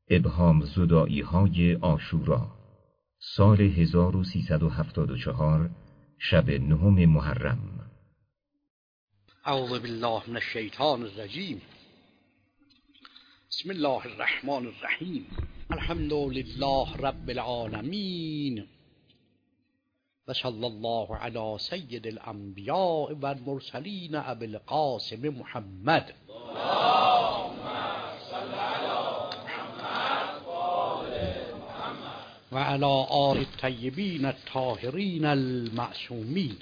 ابهام زدائی های عاشورا، سال 1374، شب 9 محرم. اعوذ بالله من الشیطان الرجیم. بسم الله الرحمن الرحیم. الحمد لله رب العالمین و صلی الله علی سید الانبیاء و المرسلین ابی القاسم محمد و علی آل الطیبین الطاهرین المعصومین.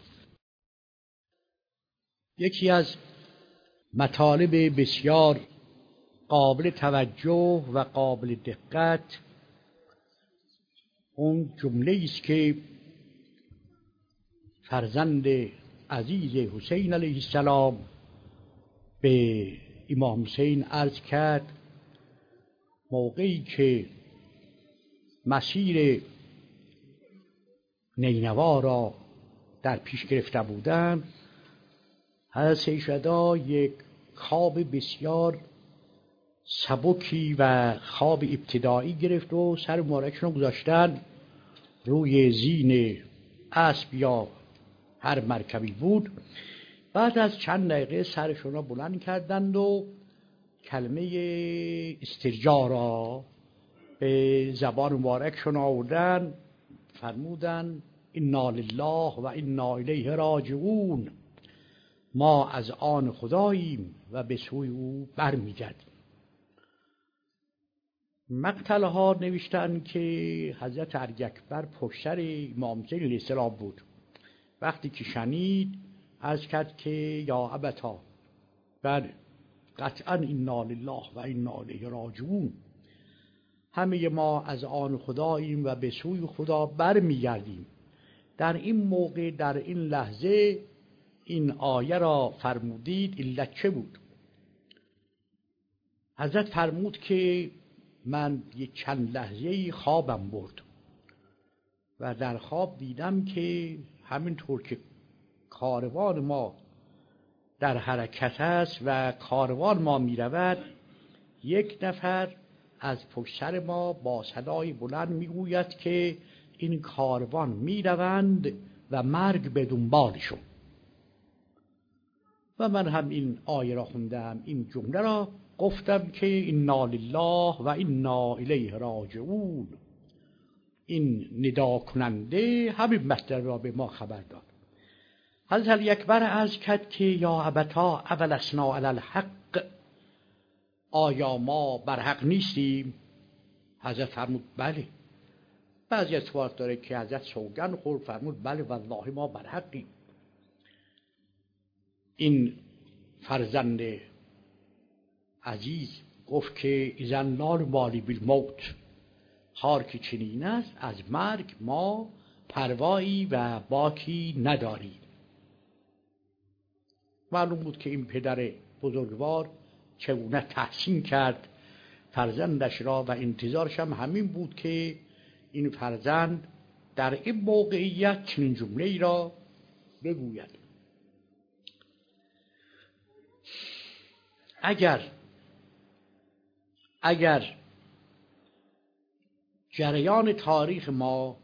یکی از مطالب بسیار قابل توجه و قابل دقت اون جمله است که فرزند عزیز حسین علیه السلام به امام حسین عرض کرد موقعی که مسیر نینوا را در پیش گرفته بودند. حضرت سیدشهدا یک خواب بسیار سبکی و خواب ابتدایی گرفت و سر مبارکشون رو گذاشتن روی زین اسب یا هر مرکبی بود. بعد از چند دقیقه سرشون را بلند کردند و کلمه استرجاع را به زبان مبارکشون آوردن، فرمودن انا لله و انا الیه راجعون، ما از آن خداییم و به سوی او برمیگردیم. مقتل ها نوشتن که حضرت ارگ اکبر پشت سر امام حسین علیه السلام بود. وقتی که شنید عرض کرد که یا ابتا، بله قطعا انا لله و انا الیه راجعون، همه ما از آن خداییم و به سوی خدا برمیگردیم. در این موقع، در این لحظه این آیه را فرمودید. علت چه بود؟ حضرت فرمود که من یک چند لحظه‌ای خوابم برد و در خواب دیدم که همینطور که کاروان ما در حرکت است و کاروان ما می رود، یک نفر از پشت سر ما با صدای بلند می گوید که این کاروان می روند و مرگ به دنبالشون. و من هم این آیه را خوندم، این جمله را گفتم که انا لله و انا الیه راجعون. این ندا کننده همین مطلب را به ما خبر داد. حضرت علی اکبر عرض کرد که یا ابتا اولسنا علی الحق، آیا ما بر حق نیستیم؟ حضرت فرمود بله. بعضی از روایات داره که حضرت سوگند خورد، فرمود بله والله ما بر حقیم. این فرزند عزیز گفت که اذن لا نبالی بالموت، حال که چنین است از مرگ ما پروایی و باکی نداریم. معلوم بود که این پدر بزرگوار چگونه تحسین کرد فرزندش را و انتظارش هم همین بود که این فرزند در این موقعیت چنین جمله ای را بگوید. اگر جریان تاریخ ما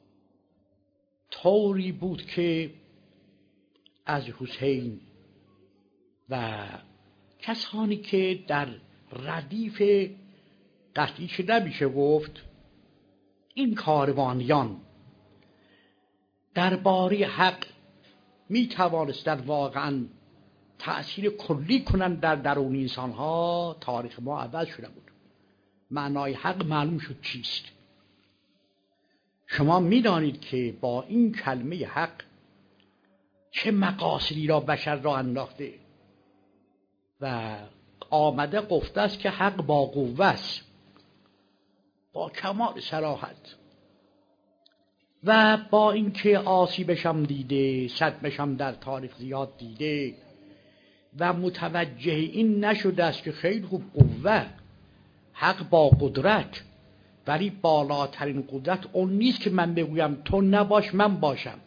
طوری بود که از حسین و کسانی که در ردیف قطعیش نمیشه گفت این کاروانیان درباره حق می توانستند واقعا تأثیر کلی کنند در درون انسان ها، تاریخ ما عوض شده بود. معنای حق معلوم شد چیست. شما می دانید که با این کلمه حق چه مقاصدی را بشر را انداخته و آمده گفته است که حق با قوه است، با کمال صراحت، و با اینکه آسیبشم دیده، صدمشم در تاریخ زیاد دیده و متوجه این نشده است که خیلی خوب قوه، حق با قدرت، ولی بالاترین قدرت اون نیست که من بگویم تو نباش من باشم.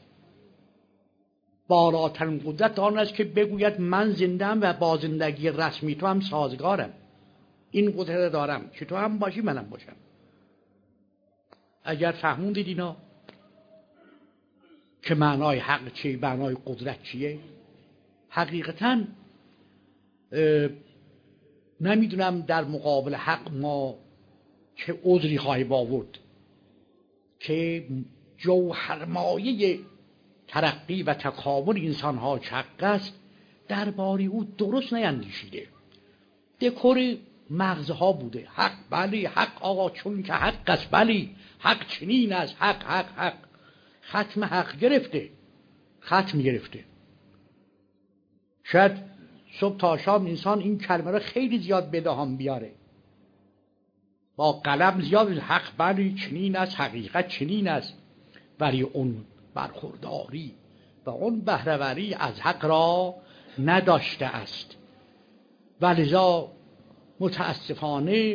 بالاترین قدرت آن است که بگوید من زنده‌ام و با زندگی رسمی تو هم سازگارم. این قدرت دارم که تو هم باشی منم باشم. اگر فهموندید اینا که معنای حق چیه، معنای قدرت چیه، حقیقتاً نمیدونم در مقابل حق ما چه عذری خواهیم آورد که جوهرمایه ترقی و تکامل انسان‌ها حق است، درباره او درست نیندیشیده. دکور مغزها بوده. حق بلی، حق آقا چون که حق است، بلی حق چنین است، حق حق حق. ختم حق گرفته، ختم گرفته. شاید صبح تا شام انسان این کلمه را خیلی زیاد به دهان بیاره، با قلم زیاد حق بلی چنین است، حقیقت چنین است، ولی اون برخورداری و اون بهره‌وری از حق را نداشته است. ولذا متاسفانه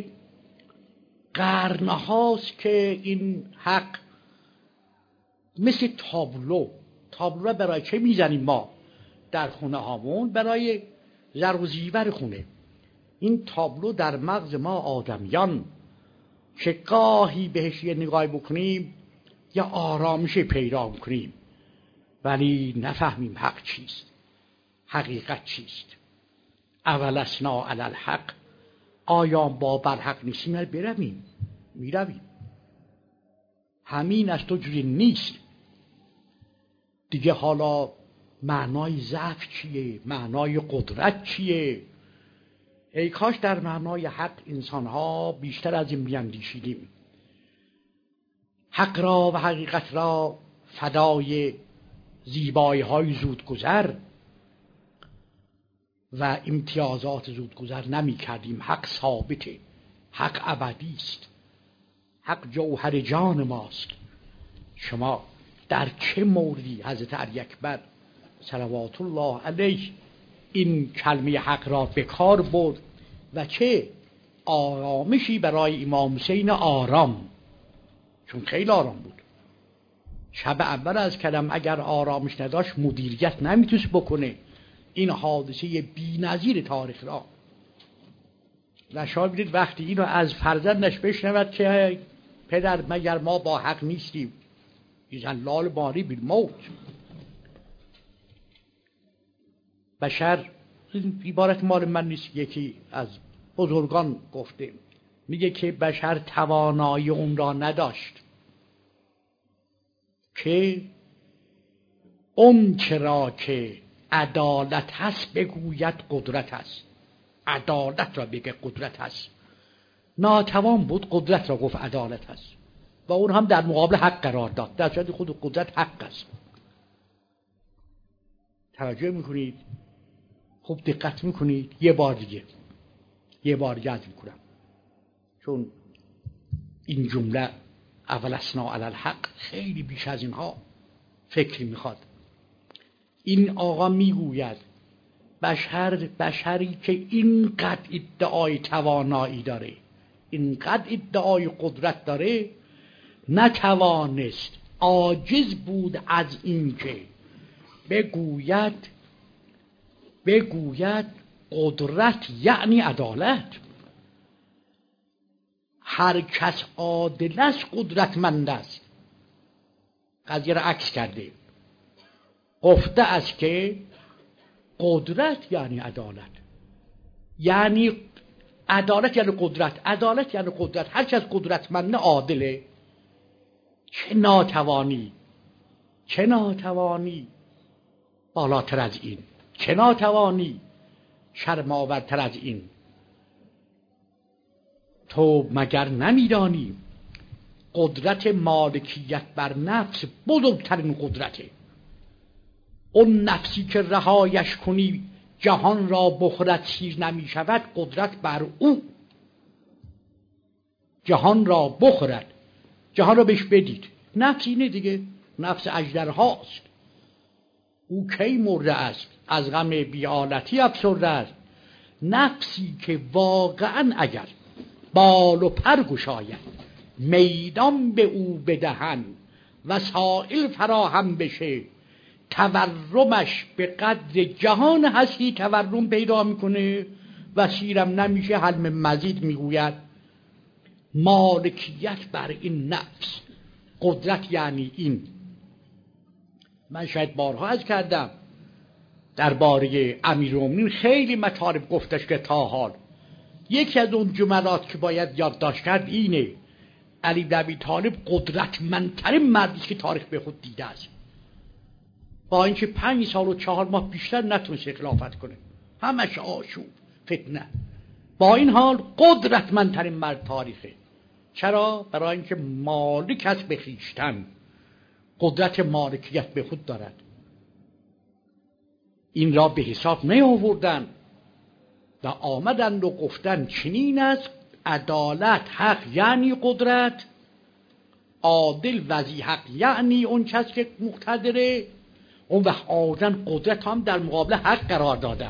قرنهاست که این حق مثل تابلو را برای چه میزنیم ما در خونه هامون؟ برای زر و زیور خونه. این تابلو در مغز ما آدمیان که گاهی بهش یه نگاهی بکنیم یا آرامش پیدا کنیم، ولی نفهمیم حق چیست، حقیقت چیست. اولسنا علی الحق، آیا با برحق نیستیم؟ برویم، میرویم. همین است و جوری نیست دیگه. حالا معنای ضعف چیه؟ معنای قدرت چیه؟ ای کاش در معنای حق انسان‌ها بیشتر از این بیندیشیدیم. حق را و حقیقت را فدای زیبایی‌های زودگذر و امتیازات زودگذر نمی کردیم. حق ثابته، حق ابدی است، حق جوهر جان ماست. شما در چه موردی حضرت علی اکبر صلوات الله علیه این کلمه حق را به کار برد و چه آرامشی برای امام حسین آرام، چون خیلی آرام بود. شب اول از کلم اگر آرامش نداشت مدیریت نمیتونست بکنه این حادثه بی‌نظیر تاریخ را. و شما ببینید وقتی اینو از فرزندش بشنود که پدر مگر ما با حق نیستیم، ایزن لال باری بالموت. بشر، این عبارت مال من نیست، یکی از بزرگان گفته، میگه که بشر توانایی اون را نداشت که اون چرا که عدالت هست بگوید قدرت هست. عدالت را بگه قدرت هست. ناتوان بود قدرت را گفت عدالت هست و اون هم در مقابل حق قرار داد، در صورتی خود قدرت حق است. توجه میکنید؟ خوب دقت میکنید؟ یه بار دیگه عرض میکنم، چون این جمله اولسنا علی الحق خیلی بیش از اینها فکری میخواد. این آقا میگوید بشری که اینقدر ادعای توانایی داره، اینقدر ادعای قدرت داره، نتوانست، عاجز بود از این که بگوید قدرت یعنی عدالت. هر کس عادل است قدرتمند است. قضیه را عکس کرده، گفته است که قدرت یعنی عدالت، یعنی عدالت یعنی قدرت، عدالت یعنی قدرت. هر کس قدرتمند عادله. چه ناتوانی بالاتر از این، چه ناتوانی شرم‌آورتر از این. تو مگر نمیدانی قدرت مالکیت بر نفس بزرگترین قدرته؟ اون نفسی که رهایش کنی جهان را بخورد سیر نمی شود، قدرت بر او. جهان را بخورد، جهان را بهش بدید. نفس اینه دیگه، نفس اژدرهاست. او کی مرده است؟ از غم بیالتی افسرده است. نفسی که واقعا اگر بال و پر گشاید، میدان به او بدهن وسائل فراهم بشه، تورمش به قدر جهان هستی تورم پیدا میکنه و سیرم نمیشه حلم مزید میگوید مالکیت بر این نفس. قدرت یعنی این. من شاید بارها عرض کردم درباره امیرالمومنین خیلی مطالب گفتش که تا حال یکی از اون جملات که باید یادداشت کرد اینه: علی بن ابی طالب قدرتمندترین مردی که تاریخ به خود دیده است. با اینکه 5 سال و 4 ماه بیشتر نتونست خلافت کنه، همش آشوب فتنه، با این حال قدرتمندترین مرد تاریخه. چرا؟ برای اینکه مالک است به خویشتن، قدرت مالکیت به خود دارد. این را به حساب می آوردن و آمدند و گفتن چنین است عدالت حق یعنی قدرت، عادل وزی حق یعنی اون کس که مقتدره. اون وقت آوردن قدرت هم در مقابل حق قرار دادن.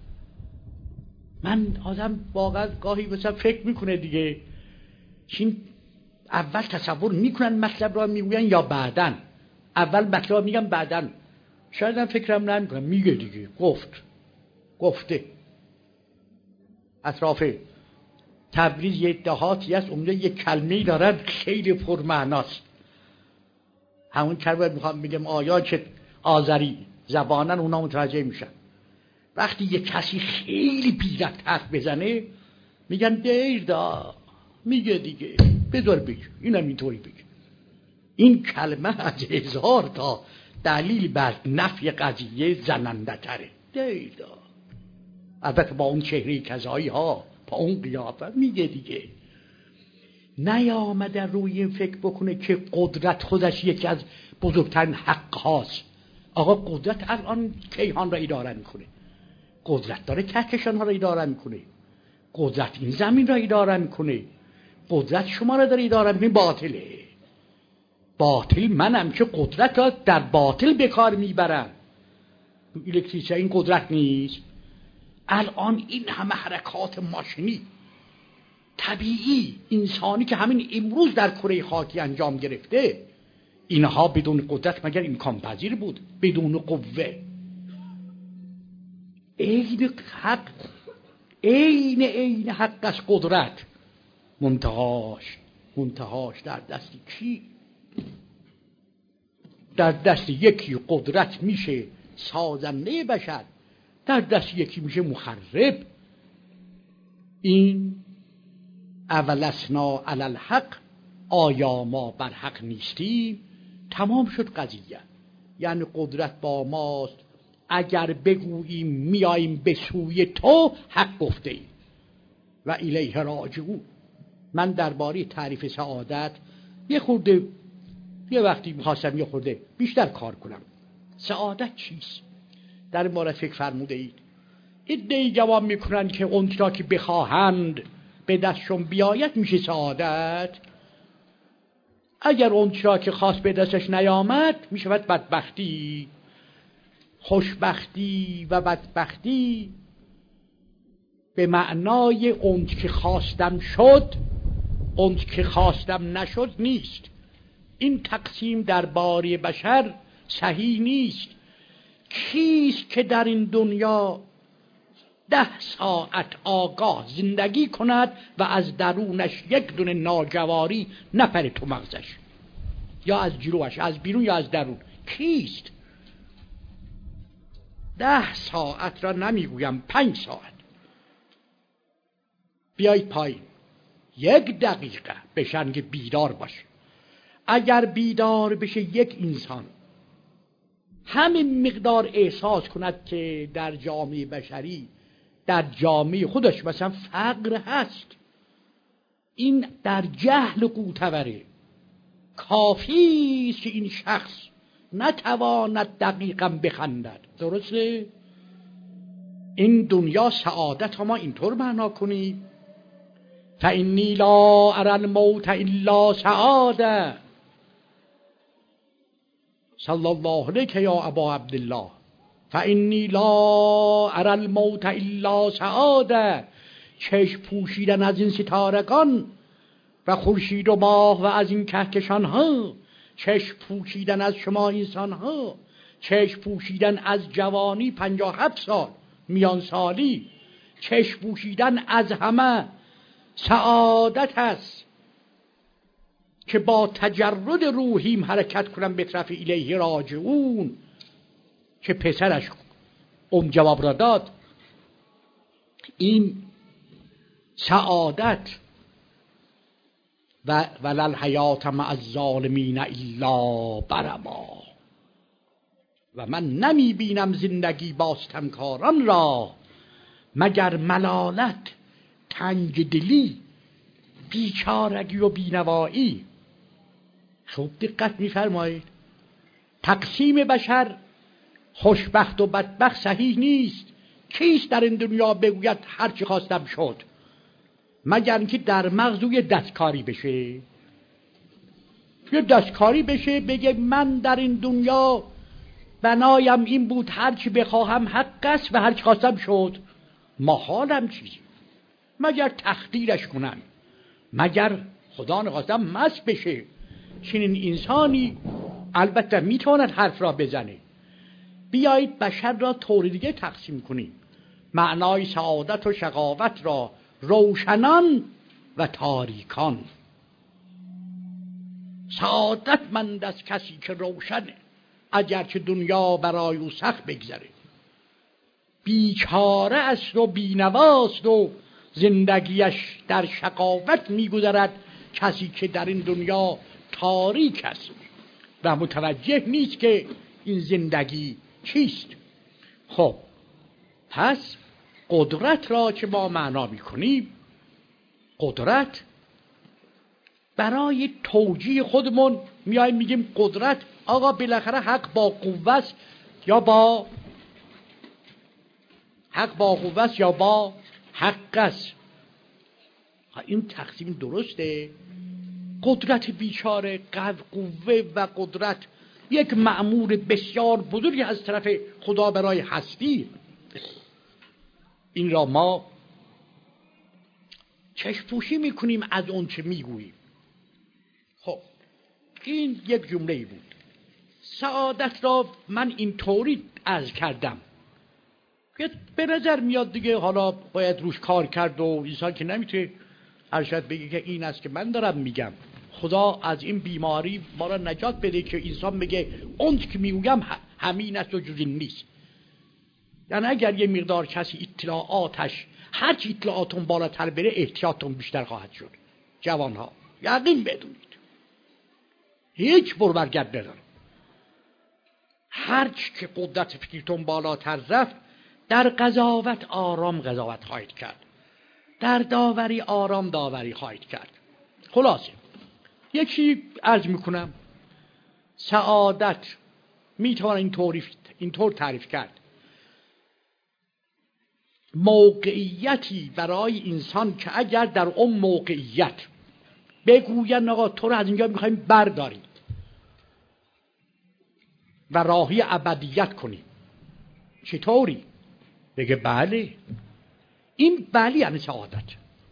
من آدم واقعا گاهی مثلا فکر میکنه دیگه چین اول تصور میکنن مطلب را میگوین یا بعدن؟ اول مطلب را میگن بعدن شاید هم فکرم نمیکنم. میگه دیگه گفته. اطراف تبریز یه دهاتی است اونجا یه کلمه‌ای دارن خیلی پرمعناست. همون کلمه میخوام میگم آیا که آذری زبانن اونا متوجه میشن. وقتی یه کسی خیلی بی‌ربط حرف بزنه میگن دیر دا، میگه دیگه بذار بگه، اینم اینطوری بگه. این کلمه از 1000 تا دلیل بر نفی قضیه زننده تره. دیر دا. البته با اون چهره کذایی ها، با اون قیافت میگه دیگه. نیامده روی فکر بکنه که قدرت خودش یکی از بزرگترین حق هاست. آقا قدرت الان کیهان را اداره میکنه، قدرت داره کهکشان ها را اداره میکنه، قدرت این زمین را اداره میکنه، قدرت شما را داره اداره میکنه. باطله. باطل منم که قدرت را در باطل به کار میبرم. الکتریسیته این قدرت نیست. الان این همه حرکات ماشینی طبیعی انسانی که همین امروز در کره خاکی انجام گرفته، اینها بدون قدرت مگر امکان پذیر بود؟ بدون قوه. عین حق از قدرت. منتهاش در دست کی؟ در دست یکی قدرت میشه سازنده بشر، در دست یکی میشه مخرب. این اولسنا علی الحق، آیا ما بر حق نیستیم؟ تمام شد قضیه. یعنی قدرت با ماست. اگر بگوییم میاییم به سوی تو، حق گفته ایم و الیه راجعون. من درباره تعریف سعادت یه وقتی میخواستم یه خورده بیشتر کار کنم. سعادت چیست؟ در این مورد فکر فرموده اید. عده‌ای جواب میکنن که اون را که بخواهند به دستشون بیاید میشه سعادت. اگر اون را که خواست به دستش نیامد میشود بدبختی. خوشبختی و بدبختی به معنای اون که خواستم شد، اون که خواستم نشد نیست. این تقسیم درباره بشر صحیح نیست. کیست که در این دنیا 10 ساعت آگاه زندگی کند و از درونش یک دونه ناجواری نپره تو مغزش، یا از جلوش، از بیرون یا از درون؟ کیست؟ 10 ساعت را نمیگویم، 5 ساعت. بیایید پایین 1 دقیقه بشنگ بیدار باش. اگر بیدار بشه یک انسان همین مقدار احساس کند که در جامعه بشری، در جامعه خودش مثلا فقر هست، این در جهل قوتوره. کافی است که این شخص نتواند دقیقاً بخندد. درسته؟ این دنیا سعادت ها ما اینطور معنا کنیم: فإنی لا أری الموت الا سعاده. صلی الله علیک یا ابا عبدالله. فإنی لا أری الموت الا سعاده. چشم پوشیدن از این ستارگان و خورشید و ماه و از این کهکشان ها، چشم پوشیدن از شما انسان ها، چشم پوشیدن از جوانی 57 سال، میان سالی، چشم پوشیدن از همه سعادت است که با تجرد روحیم حرکت کنم به طرف الیه راجعون، که پسرش جواب را داد. این سعادت و ولل حیات مع الظالمین الا برما، و من نمی بینم زندگی با ستمکاران را مگر ملالت، تنگ دلی، بیچارگی و بینوایی. خوب دقت می‌فرمایید. تقسیم بشر خوشبخت و بدبخت صحیح نیست. کیست در این دنیا بگوید هر چی خواستم شد؟ مگر اینکه در مغزوی دستکاری بشه، یه دستکاری بشه بگه من در این دنیا بنایم این بود هر چی بخواهم حق است و هر چی خواستم شد. محالم چیزی. مگر تخدیرش کنن، مگر خدا نخواستم مست بشه. چنین انسانی البته میتواند حرف را بزنه. بیایید بشر را طور دیگه تقسیم کنیم. معنای سعادت و شقاوت را روشنان و تاریکان. سعادتمند از کسی که روشنه، اگرچه دنیا برای او سخت بگذره. بیچاره است و بینواست و زندگیش در شقاوت میگذرد کسی که در این دنیا تاریک است و متوجه نیست که این زندگی چیست. خب پس قدرت را که ما معنا میکنیم، قدرت برای توجیه خودمون میایم میگیم قدرت، آقا بالاخره حق با قوه است یا با حق است. این تقسیم درسته؟ قدرت بیچاره، قوه و قدرت یک مأمور بسیار بزرگی از طرف خدا برای هستی. این را ما چشم پوشی میکنیم از اون چه میگوییم. خب این یک جمله بود. سعادت را من اینطوری عرض کردم که به نظر میاد دیگه حالا باید روش کار کرد و انسان که نمیتونه ارشد بگه که این است که من دارم میگم. خدا از این بیماری ما را نجات بده که انسان بگه اون که میگویم همین است و جز این نیست. یعنی اگر یه مقدار کسی اطلاعاتش هرچی اطلاعاتون بالاتر بره احتیاطتون بیشتر خواهد شد. جوانها یقین بدونید، هیچ بربرگرد نداره. هرچی که قدرت فکرتون بالاتر رفت، در قضاوت آرام قضاوت خواهید کرد، در داوری آرام داوری خواهید کرد. خلاصه یکی عرض میکنم، سعادت میتوان اینطور تعریف کرد: موقعیتی برای انسان که اگر در اون موقعیت بگوین آقا تو رو از اینجا میخوایم برداریم و راهی ابدیت کنیم، چطوری؟ بگه بله. این بله یعنی سعادت.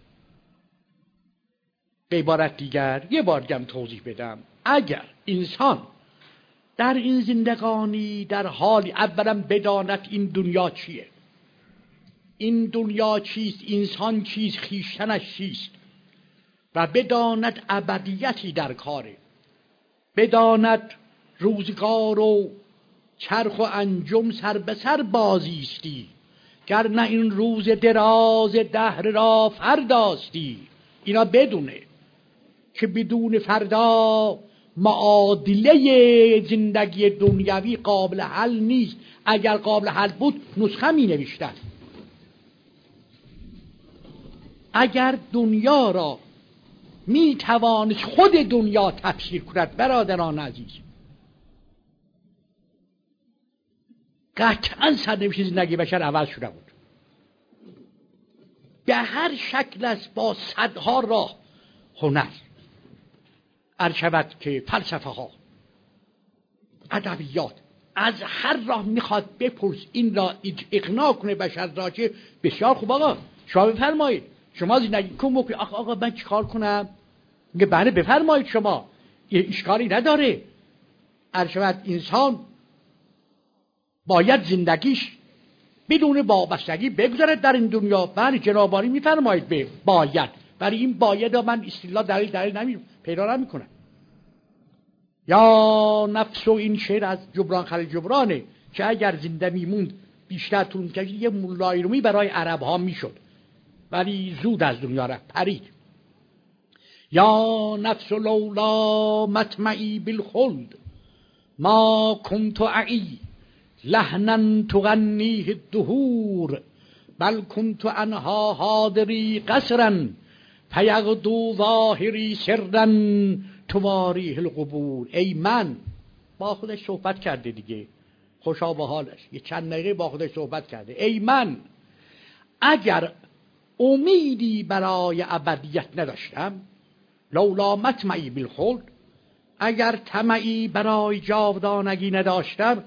به عبارت دیگر، یه بار دیگه توضیح بدم، اگر انسان در این زندگانی در حالی اولا بداند این دنیا چیه، این دنیا چیست، انسان چیست، خویشتنش چیست، و بداند ابدیتی در کاره، بداند روزگار و چرخ و انجم سر به سر بازیستی، گر نه این روز دراز دهر را فرداستی. اینا بدونه که بدون فردا معادله زندگی دنیوی قابل حل نیست. اگر قابل حل بود نسخه می نوشتن. اگر دنیا را می توانست خود دنیا تفسیر کند برادران عزیز، قطعا سرنوشت زندگی بشر عوض شده بود. به هر شکل است، با صدها راه، هنر، ارشد که فلسفه ها، ادبیات، از هر راه میخواد بپرس این را اقناع کنه بشر را که بسیار خوب آقا شما بفرمایید، شما زندگی کن بکنید. آقا من چیکار کنم؟ میگه بله بفرمایید، شما یه اشکالی نداره. ارشد انسان باید زندگیش بدون وابستگی بگذارد در این دنیا. بله جنابانی میفرمایید به باید، برای این باید من اصطلاح دلیل پیدا نمیکنم. یا نفس، و این شعر از جبران خلیل جبرانه که اگر زنده میموند بیشتر طول میکشید یه مولای رومی برای عرب ها میشد، ولی زود از دنیا رفت، پرید. یا نفس لولا مطمعی بالخلد ما کنت اعی لحنا تغنیه الدهور بل کنت انها حاضری قصرا فیغدو ظاهری سرا تواریه القبور. ای من، با خودش صحبت کرده دیگه، خوشا به حالش، یه چند دقیقه با خودش صحبت کرده. ای من، اگر امیدی برای ابدیت نداشتم، لولا مطمعی بالخلد، اگر طمعی برای جاودانگی نداشتم،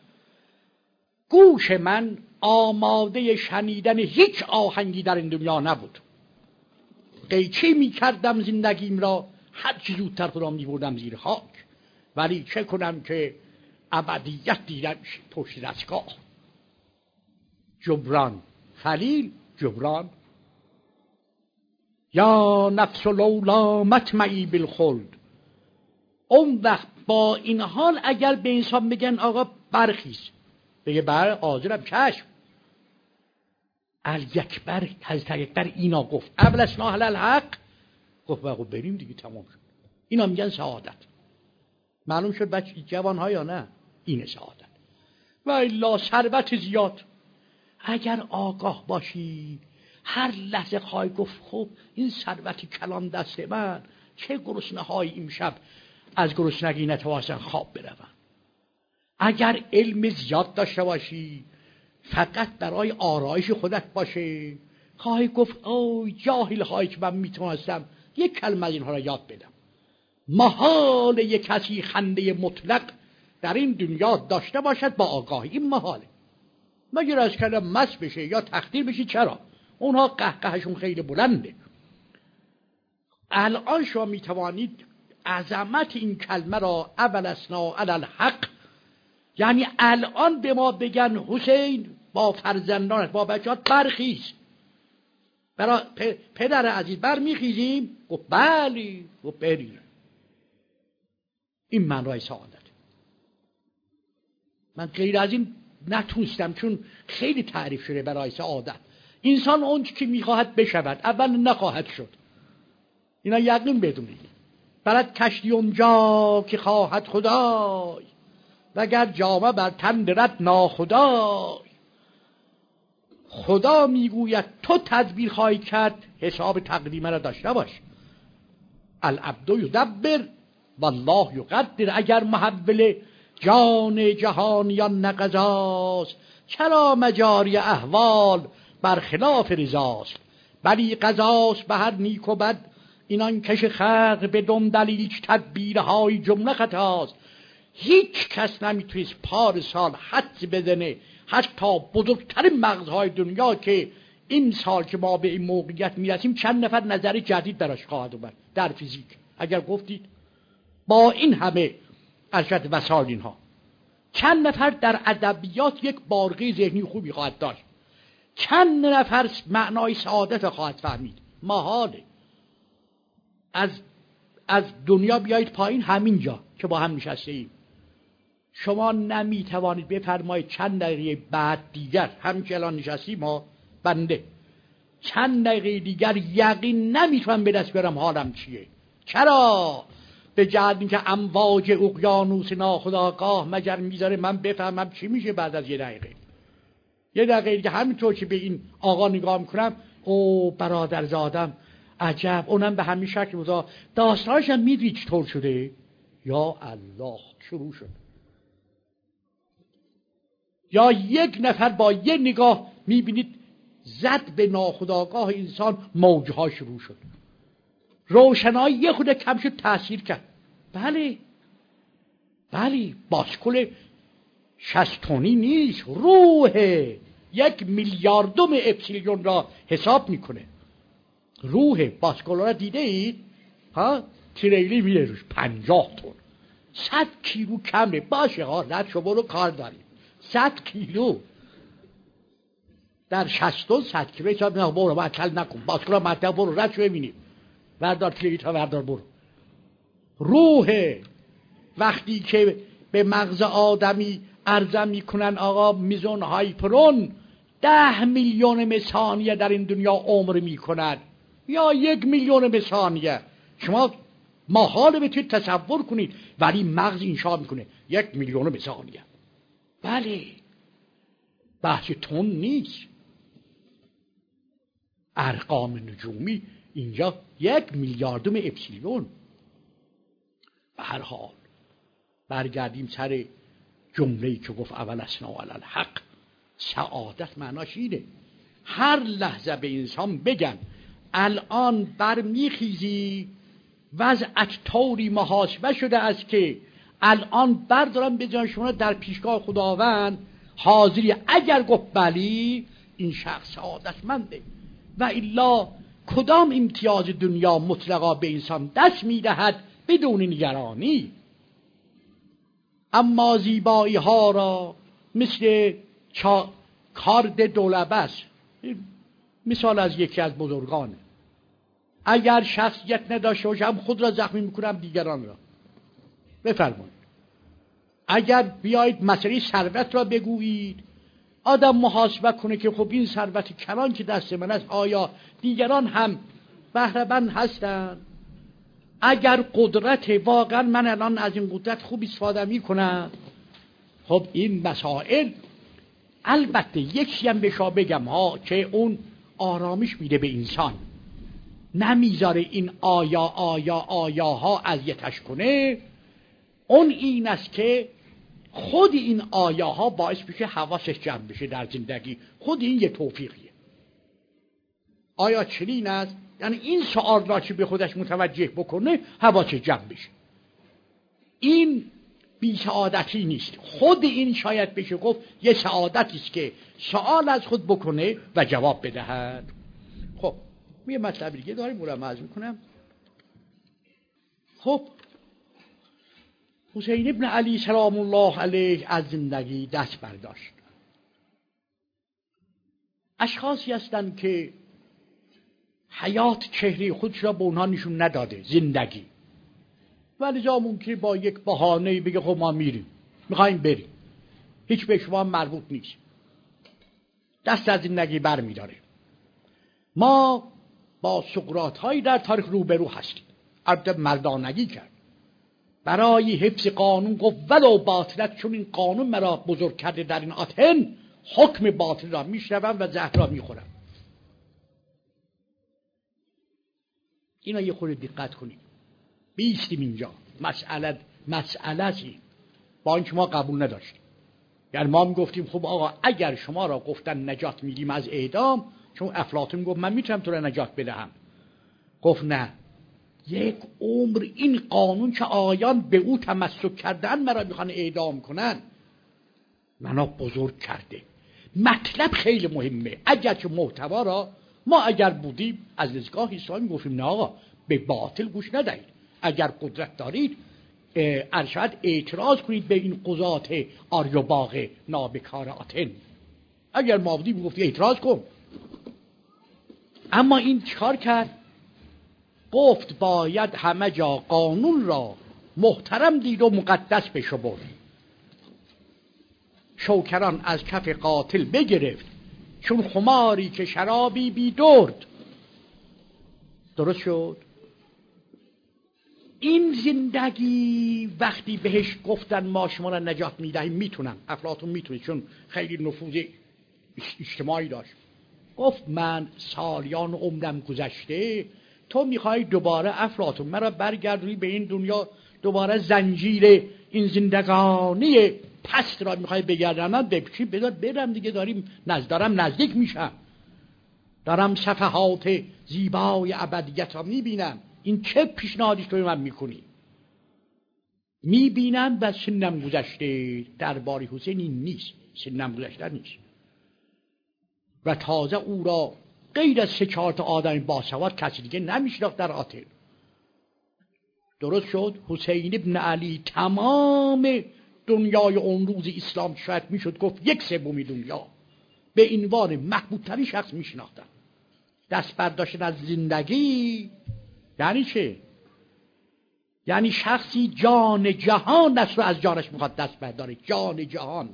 گوش من آماده شنیدن هیچ آهنگی در این دنیا نبود. قیچی می کردم زندگیم را، هر چی زودتر خودم می بردم زیر خاک، ولی چه کنم که ابدیت دیدم پشت دستگاه. جبران خلیل جبران. یا نفس لولا مطمعی بالخلد. اون وقت با این حال اگر به انسان بگن آقا برخیز، بگه بر حاضرم، چشم. الیکبر، حضرت اکبر اینا گفت، اول اسنا اهل الحق، گفت بگو بریم دیگه، تمام شد. اینا میگن سعادت. معلوم شد بچه جوان ها یا نه؟ اینه سعادت. و الا ثروت زیاد. اگر آگاه باشی هر لحظه خواهی گفت خب این ثروتی کلان دست من، چه گرسنه های این شب از گرسنگی نتوانستن خواب برون. اگر علم زیاد داشته باشی فقط برای آرایش خودت باشه، خواهی گفت اوه جاهل هایی که من میتونستم یک کلمه از اینها را یاد بدم. محال یک کسی خنده مطلق در این دنیا داشته باشد با آگاهی، این محاله. مگر از کلم مس بشه یا تقدیر بشه. چرا؟ اونها قهقهشون خیلی بلنده. الان شما میتوانید عظمت این کلمه را اول اسنا علی الحق، یعنی الان به ما بگن حسین با فرزندانت با بچه‌ات برخیز، برای پدر عزیز برمیخیزیم؟ گفت بلی، گفت بریم. این معنای سعادت. من غیر از این نتونستم، چون خیلی تعریف شده برای سعادت. انسان اون که میخواهد بشود اول نخواهد شد، اینا یقین بدونید. برد کشتی اونجا که خواهد خدای، وگر جامه بر تن درد ناخدای. خدا میگوید تو تدبیر خواهی کرد، حساب تقدیمه را داشته باش. العبد یدبر والله یقدر. اگر محول جان جهانیان نقضاست، چرا مجاری احوال برخلاف رضاست. بلی قضاست به هر نیک و بد، اینان کش خلق به دم دلیل تدبیرهای جمله خطاست. هیچ کس نمیتونست پارسال حدس بزنه، حتی بزرگترین مغزهای دنیا، که این سال که ما به این موقعیت میرسیم چند نفر نظر جدید براش خواهد اومد در فیزیک. اگر گفتید با این همه ارشد وسایل اینها، چند نفر در ادبیات یک بارقه ذهنی خوبی خواهد داشت، چند نفر معنای سعادت خواهد فهمید. محاله. از دنیا بیایید پایین، همینجا که با هم نشسته ایم، شما نمیتوانید بفرمایید چند دقیقه بعد دیگر، همین که الان نشستیم ما بنده، چند دقیقه دیگر یقین نمیتونم به دست بیارم حالم چیه. چرا؟ به جهت اینکه امواج اقیانوس ناخودآگاه مگر میذاره من بفهمم چی میشه بعد از یه دقیقه. یه دقیقه دیگه همینطور که به این آقا نگاه میکنم، او برادر زادم عجب، اونم به همین شکل بودا، داستانش هم میدوی چطور شده. یا الله، شروع شد. یا یک نفر با یه نگاه میبینید زد به ناخودآگاه انسان، موجها شروع شد، روشنایی یه خود کم شد، تأثیر کرد. بله باسکل 60 تنی نیست، روح 1 میلیاردم اپسیلون را حساب میکنه. روح باسکل را دیده اید؟ ها؟ تریلی میره روش 50 تن، 100 کیلو کمه. باشه ها، رد شو برو کار داریم. 100 کیلو در 60 کیلو حساب نه، برو معطل نکن، باسکولا معطل، برو رد شو ببینیم، بردار تیلیتا بردار برو. روح وقتی که به مغز آدمی عرضه میکنن آقا میزون هایپرون 10 میلیون ثانیه در این دنیا عمر میکند یا 1 میلیون ثانیه، شما محال بتونید تصور کنید، ولی مغز انشا میکنه 1 میلیون ثانیه. بله بحث تون نیست. ارقام نجومی اینجا 1 میلیاردم اپسیلون. به هر حال برگردیم سر جمله‌ای که گفت اول اسنا علی الحق. سعادت معناش اینه هر لحظه به انسان بگن الان برمیخیزی، وضعت طوری محاسبه شده است که الان بردارم بجان شما در پیشگاه خداوند حاضری. اگر گفت بلی این شخص سعادتمنده، و الا کدام امتیاز دنیا مطلقا به انسان دست میدهد بدون نگرانی. اما زیبایی ها را مثل کارد دولبس، مثال از یکی از بزرگانه، اگر شخصیت نداشته باشم خود را زخمی میکنم دیگران را. بفرمایید اگر بیایید مسئله ثروت را بگویید، آدم محاسبه کنه که خب این ثروت کلان که دست من است آیا دیگران هم بهره مند هستند؟ اگر قدرت واقعا من الان از این قدرت خوب استفاده میکنم. خب این مسائل البته یکی هم بشا بگم ها که اون آرامش میده به انسان، نمیذاره این آیاها اذیتش کنه. اون این است که خود این آیاها باعث بشه حواسش جمع بشه در زندگی. خود این یه توفیقیه. آیا چنین است؟ یعنی این سؤال را که به خودش متوجه بکنه حواسش جمع بشه. این بی سعادتی نیست. خود این شاید بشه گفت یه سعادتی است که سؤال از خود بکنه و جواب بدهد. خب یه مطلب دیگه داریم اون رو عرض میکنم. خب حسین ابن علی سلام الله علیه از زندگی دست برداشت. اشخاصی هستند که حیات چهره خودش را به اونها نشون نداده، زندگی، ولی جا ممکنه با یک بهانه‌ای بگه خب ما میریم، میخوایم بریم، هیچ به شما مربوط نیست، دست از زندگی بر میداره. ما با سقراط هایی در تاریخ روبرو هستیم. البته مردانگی کرد، برای حفظ قانون گفت ولو باطلت، چون این قانون مرا بزرگ کرده در این آتن، حکم باطل را میشنوم و زهر را میخورم. اینا یه خورده دقت کنید. بیستیم اینجا مسئله‌ای با اینکه ما قبول نداشتیم. یعنی ما میگفتیم خب آقا اگر شما را گفتن نجات میدیم از اعدام، چون افلاطون گفت من میتونم تو را نجات بدهم، گفت نه، یک عمر این قانون که آیان به او تمسک کردن مرا میخوان اعدام کنن، منو بزرگ کرده. مطلب خیلی مهمه. اگر که محتوا را ما اگر بودیم از دستگاه اسلامی گفتیم نه آقا به باطل گوش ندهید، اگر قدرت دارید ارشد اعتراض کنید به این قضات آریوباغ نابکار آتن. اگر ما بودیم گفتی اعتراض کن. اما این چیکار کرد؟ گفت باید همه جا قانون را محترم دید و مقدس بشمرد. شوکران از کف قاتل بگرفت، چون خماری که شرابی بی درد. درست شد؟ این زندگی وقتی بهش گفتن ما شما را نجات میدهیم، میتونم، افلاطون میتونه چون خیلی نفوذ اجتماعی داشت، گفت من سالیان عمرم گذشته، تو میخوای دوباره افلاطون مرا برگردونی به این دنیا، دوباره زنجیر این زندگانی پست را میخوای بگردانم، بپیچی بذار برم دیگه، دارم نزدیک میشم، دارم صفحات زیبای ابدیت را میبینم. این چه پیشنهادی تو من میکنی؟ میبینم و سنم گذشته. درباره حسین این نیست، سنم گذشته نیست. و تازه او را غیر از 3-4 تا آدم باسواد کسی دیگه نمیشناخت در آتن. درست شد؟ حسین ابن علی تمام دنیای اون روز اسلام شاید میشد گفت 1/3 دنیا به عنوان محبوبترین شخص میشناختن. دست برداشتن از زندگی یعنی چه؟ یعنی شخصی جان جهان دست رو از جانش میخواد دست برداره. جان جهان،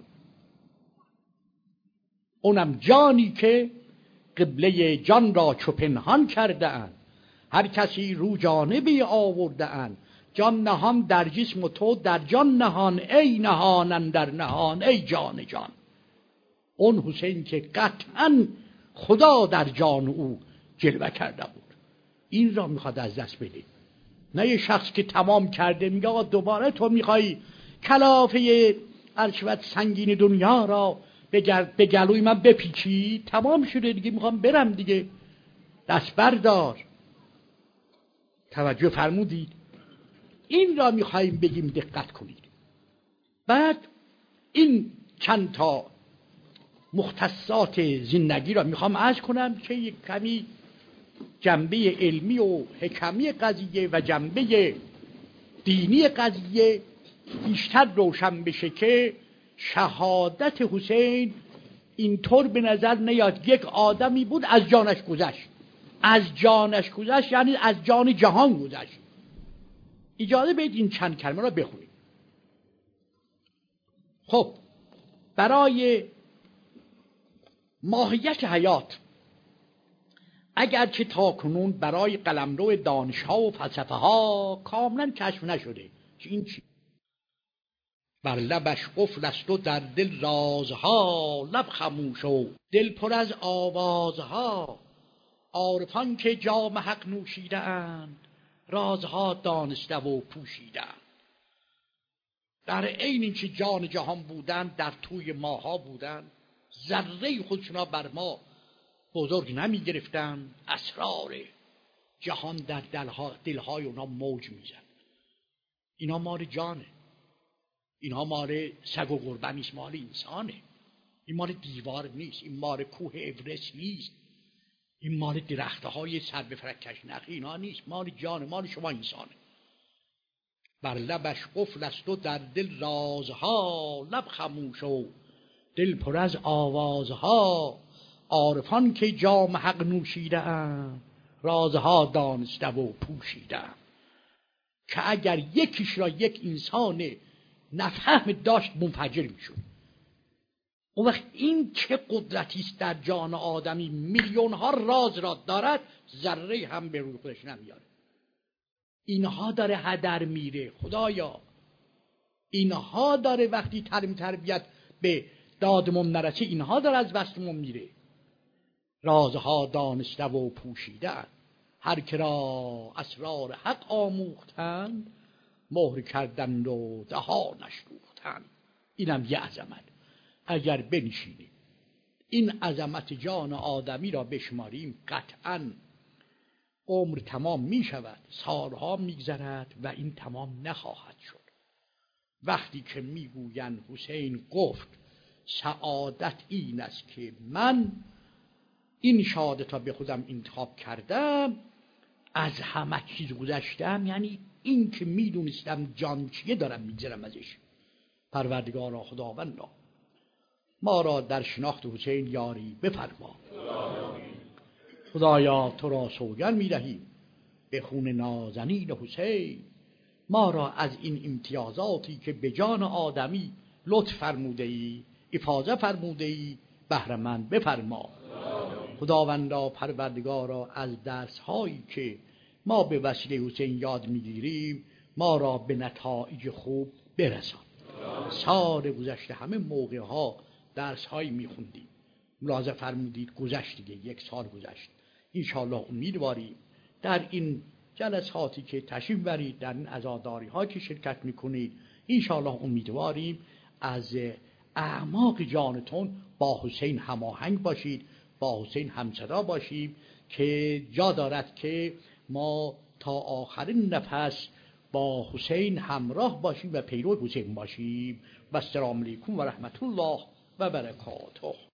اونم جانی که قبله جان را چو پنهان کرده اند، هر کسی رو جانبی آورده اند، جان نهان در جسم و تو در جان نهان، ای نهان اندر نهان ای جان جان. اون حسین که قطعا خدا در جان او جلوه کرده بود، این را میخواد از دست بده. نه یه شخص که تمام کرده میگه آقا دوباره تو میخوای کلافه عرشبت سنگین دنیا را به گلوی من بپیچی، تمام شده دیگه، میخوام برم دیگه، دست بردار. توجه فرمودید؟ این را میخواییم بگیم، دقت کنید. بعد این چند تا مختصات زندگی را میخوام عرض کنم که یک کمی جنبه علمی و حکمی قضیه و جنبه دینی قضیه بیشتر روشن بشه که شهادت حسین اینطور به نظر نیاد یک آدمی بود از جانش گذشت. از جانش گذشت یعنی از جان جهان گذشت. اجازه بدید این چند کلمه را بخونیم. خب برای ماهیت حیات، اگرچه تا کنون برای قلمرو دانش‌ها و فلسفه ها کاملا کشف نشده که این چی؟ بر لبش قفل است و در دل رازها، لب خموش و دل پر از آوازها، عارفان که جام حق نوشیده اند، رازها دانسته و پوشیده اند. در عین اینکه جان جهان بودند در توی ماها بودند، ذره خودشونا بر ما بزرگ نمی گرفتن، اسرار جهان در دلهای اونا موج میزن. اینا مال جانه، اینا مال سگ و گربه نیست، مال انسانه. این مال دیوار نیست، این مال کوه اورست نیست، این مال درختهای سر به فرکش نخی اینا نیست، مال جانه، مال شما انسانه. بر لبش قفل است و در دل رازها، لب خموش و دل پر از آوازها، عارفان که جام حق نوشیده اند، رازها دانسته و پوشیده اند. که اگر یکیش را یک انسان نفهم داشت منفجر میشد. اون وقت این چه قدرتی است در جان آدمی، میلیون ها راز را دارد، ذره هم به روی خودش نمیاره. اینها داره هدر میره خدایا، اینها داره وقتی تربیت به دادمون نرسه، اینها داره از وسطمون میره. رازها دانسته و پوشیدن، هر که را اسرار حق آموختند، مهر کردند و دهانش دوختند. اینم یه عظمت. اگر بنشینیم این عظمت جان آدمی را بشماریم، قطعاً عمر تمام می شود، سالها می گذرد و این تمام نخواهد شد. وقتی که می گویند حسین گفت سعادت این است که من این شهادت را به خودم انتخاب کردم، از همه چیز گذشتم، یعنی این که می دونستم جان چیه دارم می گذرم ازش. پروردگارا خداوندا ما را در شناخت حسین یاری بفرما. خدایا تو را سوگند می دهیم به خون نازنین حسین، ما را از این امتیازاتی که به جان آدمی لطف فرموده ای، افاضه فرموده ای، بهره مند بفرما. خداوندا پروردگارا از درس هایی که ما به وسیله حسین یاد میگیریم ما را به نتایج خوب برسان. سال گذشته همه موقع ها درس هایی میخوندیم، ملاحظه فرمودید گذشت دیگه، یک سال گذشت. انشاءالله امیدواریم در این جلساتی که تشریف برید، در این عزاداری ها که شرکت میکنید، انشاءالله امیدواریم از اعماق جانتون با حسین هماهنگ باشید، با حسین همصدا باشیم، که جا دارد که ما تا آخرین نفس با حسین همراه باشیم و پیرو حسین باشیم. و السلام علیکم و رحمت الله و برکاته.